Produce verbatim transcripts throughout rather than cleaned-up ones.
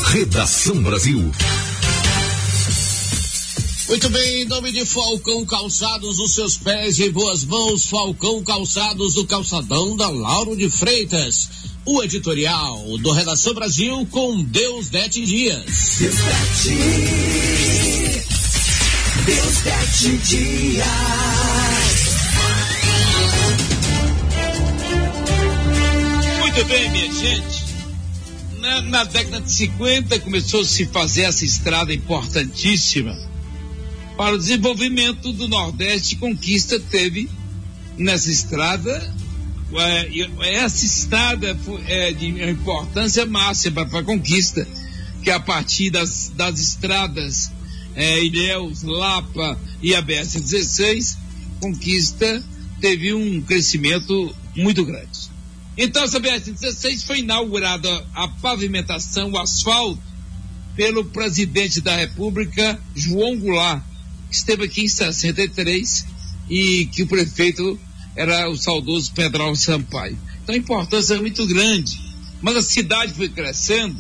Redação Brasil. Muito bem, em nome de Falcão Calçados, os seus pés em boas mãos. Falcão Calçados, do calçadão da Lauro de Freitas. O editorial do Redação Brasil com Deus Dete Dias. Deus Dete. Deus Dete Dias. Muito bem, minha gente. Na, na década de cinquenta começou a se fazer essa estrada importantíssima para o desenvolvimento do Nordeste. Conquista teve nessa estrada, é, essa estrada é de importância máxima para a conquista, que a partir das, das estradas é, Ilhéus, Lapa e a B S dezesseis, Conquista teve um crescimento muito grande. Então essa B S dezesseis foi inaugurada a pavimentação, o asfalto, pelo presidente da República, João Goulart, que esteve aqui em sessenta e três, e que o prefeito era o saudoso Pedro Sampaio. Então a importância é muito grande, mas a cidade foi crescendo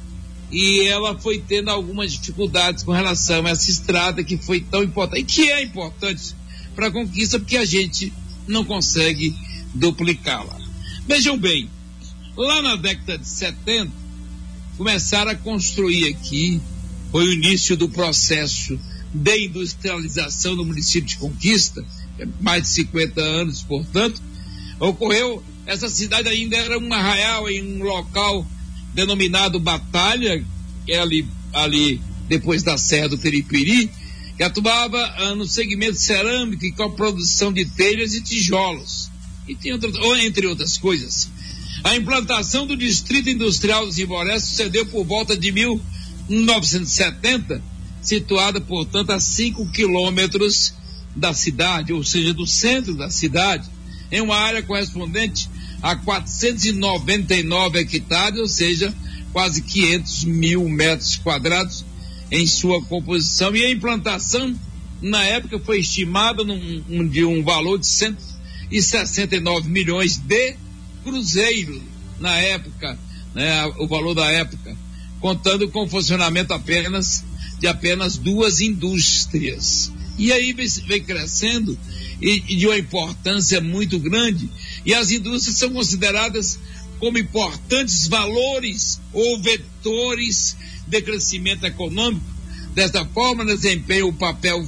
e ela foi tendo algumas dificuldades com relação a essa estrada que foi tão importante, e que é importante para a conquista, porque a gente não consegue duplicá-la. Vejam bem, lá na década de setenta, começaram a construir aqui, foi o início do processo de industrialização do município de Conquista, mais de cinquenta anos, portanto, ocorreu, essa cidade ainda era um arraial em um local denominado Batalha, que é ali, ali depois da Serra do Peripiri, que atuava ah, no segmento cerâmico e com a produção de telhas e tijolos, e tem outra, ou entre outras coisas. A implantação do Distrito Industrial dos Imborés sucedeu por volta de mil novecentos e setenta, situada, portanto, a cinco quilômetros da cidade, ou seja, do centro da cidade, em uma área correspondente a quatrocentos e noventa e nove hectares, ou seja, quase quinhentos mil metros quadrados em sua composição. E a implantação, na época, foi estimada num, um, de um valor de cento e sessenta e nove milhões de cruzeiros, na época, né, o valor da época, contando com o funcionamento apenas de apenas duas indústrias. E aí vem, vem crescendo e, e de uma importância muito grande, e as indústrias são consideradas como importantes valores ou vetores de crescimento econômico. Desta forma, desempenham o papel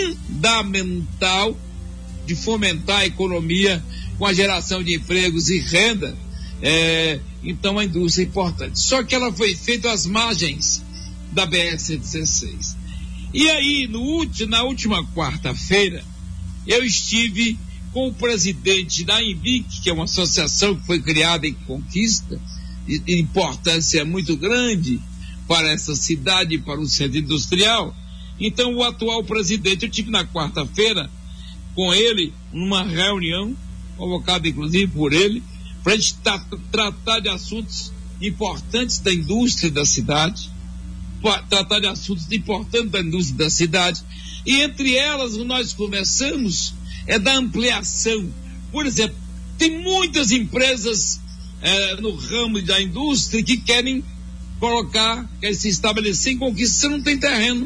fundamental de fomentar a economia com a geração de empregos e renda. É, então a indústria é importante. Só que ela foi feita às margens da B S dezesseis. E aí, no último, na última quarta-feira, eu estive com o presidente da INVIC, que é uma associação que foi criada em Conquista, de importância muito grande para essa cidade e para o centro industrial. Então, o atual presidente, eu tive na quarta-feira com ele, numa reunião, convocada inclusive por ele, para a gente tra- tratar de assuntos importantes da indústria da cidade, tratar de assuntos importantes da indústria da cidade, e entre elas nós começamos é da ampliação. Por exemplo, tem muitas empresas é, no ramo da indústria que querem colocar, querem se estabelecer em Conquista, você não tem terreno.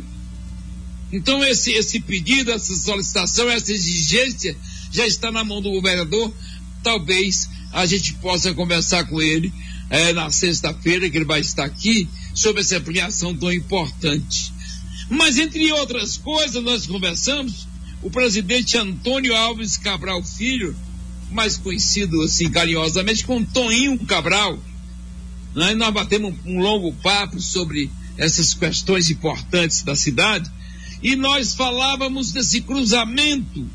Então esse, esse pedido, essa solicitação, essa exigência já está na mão do governador. Talvez a gente possa conversar com ele é, na sexta-feira, que ele vai estar aqui, sobre essa ampliação tão importante. Mas, entre outras coisas, nós conversamos, o presidente Antônio Alves Cabral Filho, mais conhecido assim carinhosamente como Toninho Cabral, né? Nós batemos um, um longo papo sobre essas questões importantes da cidade, e nós falávamos desse cruzamento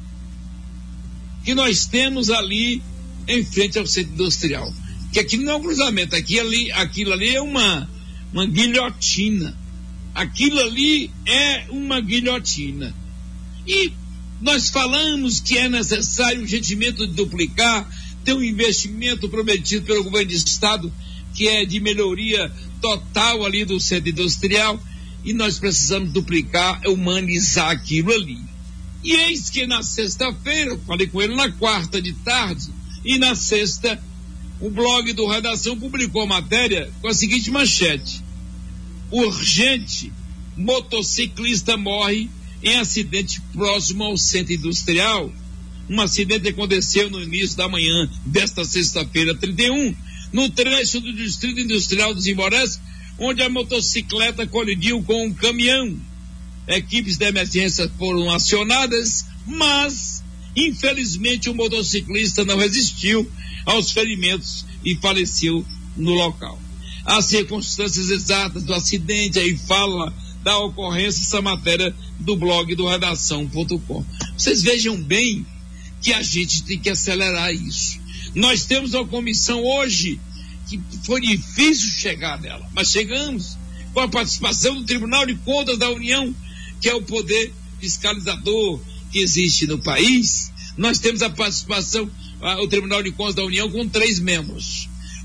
que nós temos ali em frente ao centro industrial, que aquilo não é um cruzamento, aquilo ali, aquilo ali é uma uma guilhotina. Aquilo ali é uma guilhotina. E nós falamos que é necessário urgentemente duplicar, ter um investimento prometido pelo governo do estado, que é de melhoria total ali do centro industrial, e nós precisamos duplicar, humanizar aquilo ali. E eis que na sexta-feira, eu falei com ele na quarta de tarde, e na sexta, o blog do Redação publicou a matéria com a seguinte manchete: urgente, motociclista morre em acidente próximo ao centro industrial. Um acidente aconteceu no início da manhã desta sexta-feira, trinta e um, no trecho do Distrito Industrial dos Imorés, onde a motocicleta colidiu com um caminhão. Equipes de emergência foram acionadas, mas, infelizmente, o motociclista não resistiu aos ferimentos e faleceu no local. As circunstâncias exatas do acidente, aí fala da ocorrência, essa matéria do blog do redação ponto com. Vocês vejam bem que a gente tem que acelerar isso. Nós temos uma comissão hoje que foi difícil chegar nela, mas chegamos com a participação do Tribunal de Contas da União, que é o poder fiscalizador que existe no país. Nós temos a participação, a, o Tribunal de Contas da União, com três membros.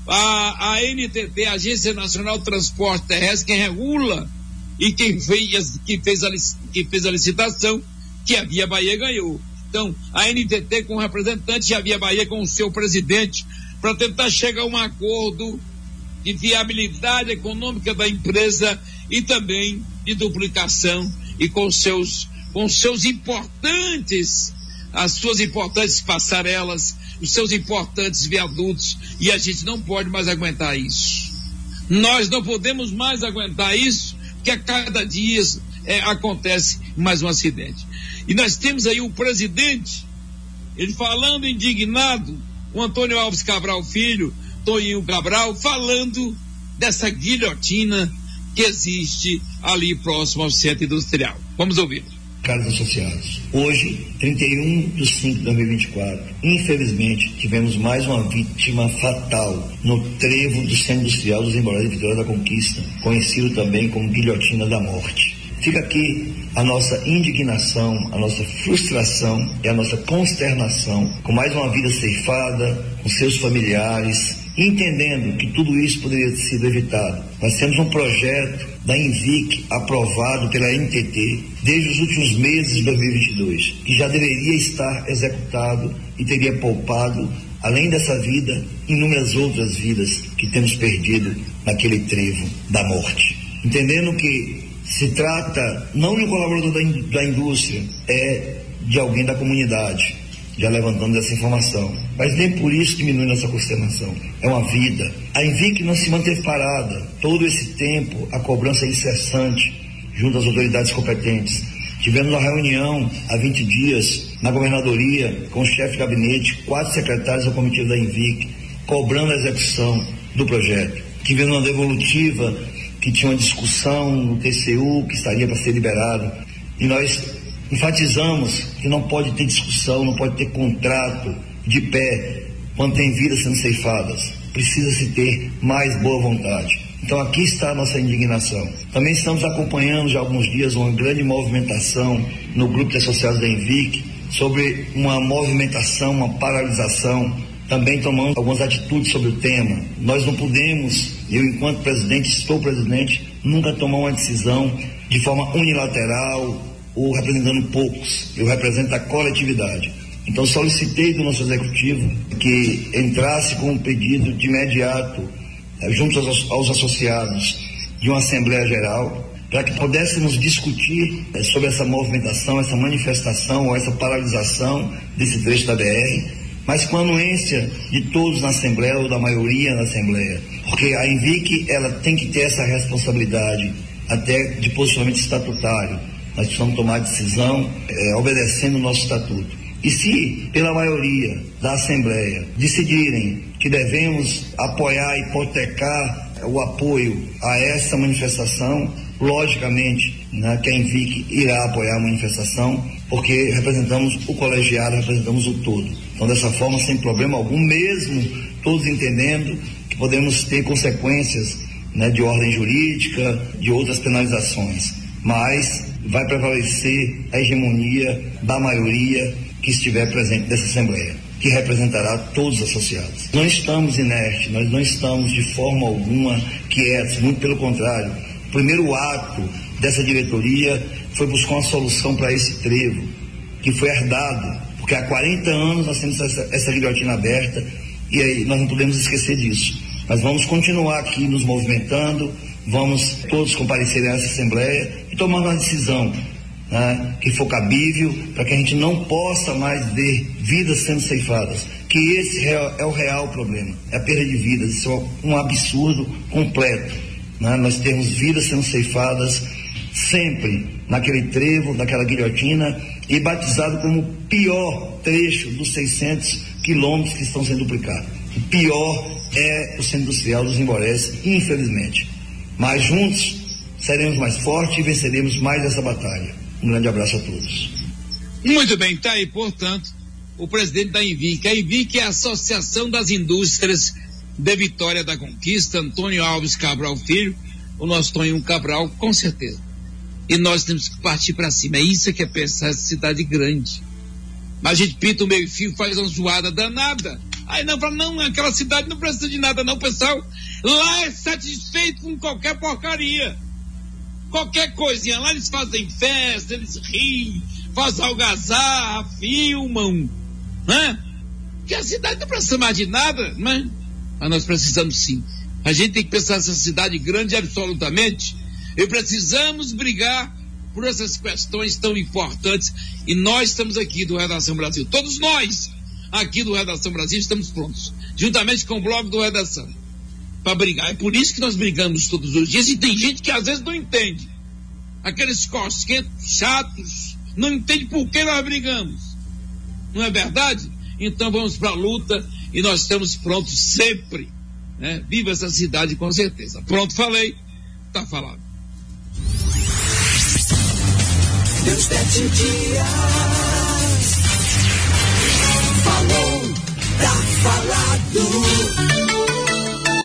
A, a N T T, a Agência Nacional de Transporte Terrestre, quem regula e quem fez, quem fez, a, quem fez a licitação, que a Via Bahia ganhou. Então, a N T T com o representante e a Via Bahia com o seu presidente, para tentar chegar a um acordo de viabilidade econômica da empresa e também de duplicação e com seus, com seus importantes, as suas importantes passarelas, os seus importantes viadutos, e a gente não pode mais aguentar isso. Nós não podemos mais aguentar isso, porque a cada dia é, acontece mais um acidente. E nós temos aí o presidente, ele falando indignado, o Antônio Alves Cabral Filho, Toninho Cabral, falando dessa guilhotina que existe ali próximo ao centro industrial. Vamos ouvir. Caros associados, hoje, trinta e um de cinco de dois mil e vinte e quatro, infelizmente, tivemos mais uma vítima fatal no trevo do centro industrial dos Emborais de Vitória da Conquista, conhecido também como guilhotina da morte. Fica aqui a nossa indignação, a nossa frustração e a nossa consternação com mais uma vida ceifada, com seus familiares, entendendo que tudo isso poderia ter sido evitado. Nós temos um projeto da INVIC aprovado pela N T T desde os últimos meses de dois mil e vinte e dois, que já deveria estar executado e teria poupado, além dessa vida, inúmeras outras vidas que temos perdido naquele trevo da morte. Entendendo que se trata não de um colaborador da, in, da indústria, é de alguém da comunidade, já levantando essa informação. Mas nem por isso diminui nossa consternação. É uma vida. A INVIC não se manteve parada. Todo esse tempo, a cobrança é incessante junto às autoridades competentes. Tivemos uma reunião há vinte dias na governadoria com o chefe de gabinete, quatro secretários da comitiva da INVIC, cobrando a execução do projeto. Tivemos uma devolutiva que tinha uma discussão no T C U que estaria para ser liberado, e nós enfatizamos que não pode ter discussão, não pode ter contrato de pé quando tem vidas sendo ceifadas. Precisa-se ter mais boa vontade. Então aqui está a nossa indignação. Também estamos acompanhando já há alguns dias uma grande movimentação no grupo de associados da INVIC sobre uma movimentação, uma paralisação, também tomando algumas atitudes sobre o tema. Nós não podemos, eu enquanto presidente, estou presidente, nunca tomar uma decisão de forma unilateral ou representando poucos. Eu represento a coletividade. Então solicitei do nosso executivo que entrasse com um pedido de imediato, junto aos, aos associados, de uma Assembleia Geral, para que pudéssemos discutir eh, sobre essa movimentação, essa manifestação ou essa paralisação desse trecho da B R, mas com a anuência de todos na Assembleia ou da maioria na Assembleia, porque a INVIC ela tem que ter essa responsabilidade até de posicionamento estatutário. Nós precisamos tomar decisão eh, obedecendo o nosso estatuto. E se pela maioria da Assembleia decidirem que devemos apoiar, hipotecar o apoio a essa manifestação, logicamente, né, que a INVIC irá apoiar a manifestação, porque representamos o colegiado, representamos o todo. Então, dessa forma, sem problema algum, mesmo todos entendendo que podemos ter consequências, né, de ordem jurídica, de outras penalizações. Mas vai prevalecer a hegemonia da maioria que estiver presente nessa Assembleia, que representará todos os associados. Não estamos inertes, nós não estamos de forma alguma quietos, muito pelo contrário. O primeiro ato dessa diretoria foi buscar uma solução para esse trevo, que foi herdado, porque há quarenta anos nós temos essa, essa guilhotina aberta, e aí nós não podemos esquecer disso. Mas vamos continuar aqui nos movimentando, vamos todos comparecer a essa Assembleia e tomar uma decisão, né, que for cabível, para que a gente não possa mais ver vidas sendo ceifadas, que esse é o real problema, é a perda de vidas. Isso é um absurdo completo, né? Nós temos vidas sendo ceifadas sempre naquele trevo, naquela guilhotina, e batizado como o pior trecho dos seiscentos quilômetros que estão sendo duplicados. O pior é o Centro Industrial dos Emborés, infelizmente. Mas juntos seremos mais fortes e venceremos mais essa batalha. Um grande abraço a todos. Muito bem, está aí, portanto, o presidente da Envic. A Envic é a Associação das Indústrias de Vitória da Conquista, Antônio Alves Cabral Filho, o nosso Toninho Cabral, com certeza. E nós temos que partir para cima. É isso que é pensar essa cidade grande. Mas a gente pinta o meio fio, faz uma zoada danada. Aí não, fala, não, aquela cidade não precisa de nada não, pessoal. Lá é satisfeito com qualquer porcaria. Qualquer coisinha. Lá eles fazem festa, eles riem, fazem algazarra, filmam, né? Porque a cidade não precisa mais de nada, né? Mas nós precisamos sim. A gente tem que pensar nessa cidade grande absolutamente. E precisamos brigar por essas questões tão importantes. E nós estamos aqui do Redação Brasil. Todos nós aqui do Redação Brasil estamos prontos, juntamente com o blog do Redação, para brigar. É por isso que nós brigamos todos os dias. E tem gente que às vezes não entende. Aqueles cosquentos chatos, não entende por que nós brigamos. Não é verdade? Então vamos para a luta e nós estamos prontos sempre, né? Viva essa cidade com certeza. Pronto, falei, tá falado. Deus sete dias falou, tá falado.